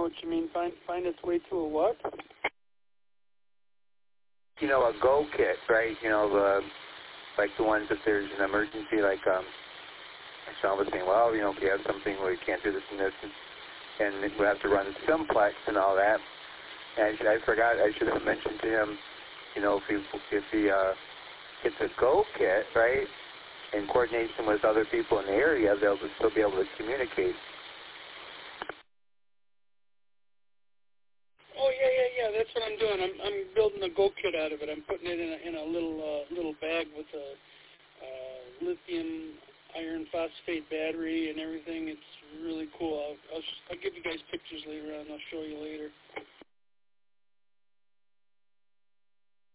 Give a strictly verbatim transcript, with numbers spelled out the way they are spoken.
what you mean. Find find its way to a what? You know, a go kit, right? You know, the like the ones if there's an emergency, like um, Sean was saying, well, you know, if you have something where you can't do this and this, and, and we have to run simplex and all that. And I, I forgot, I should have mentioned to him, you know, if he if he uh, gets a go kit, right, in coordination with other people in the area, they'll still be able to communicate. Oh yeah, yeah, yeah. That's what I'm doing. I'm I'm building a go kit out of it. I'm putting it in a in a little uh, little bag with a uh, lithium iron phosphate battery and everything. It's really cool. I'll I'll, sh- I'll give you guys pictures later on. I'll show you later.